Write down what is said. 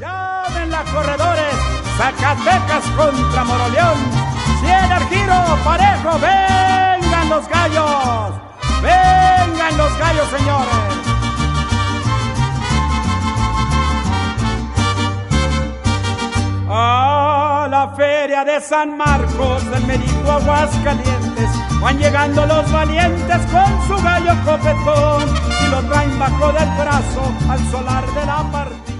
Llamen la corredores, Zacatecas contra Moroleón. Cierra el giro, parejo, vengan los gallos. Vengan los gallos, señores. A la feria de San Marcos del Merito, Aguascalientes, van llegando los valientes con su gallo copetón y lo traen bajo del brazo al solar de la partida.